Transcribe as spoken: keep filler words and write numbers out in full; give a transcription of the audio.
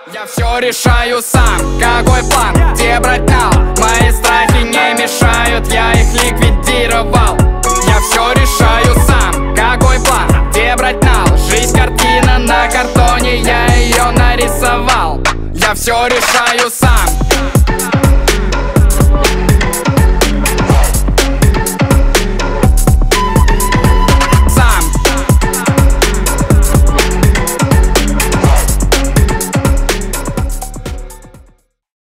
Я все решаю сам, какой план, где брать нал? Мои страхи не мешают, я их ликвидировал. Я все решаю сам, какой план, где брать нал? Жизнь картина на картоне, я ее нарисовал. Я все решаю сам.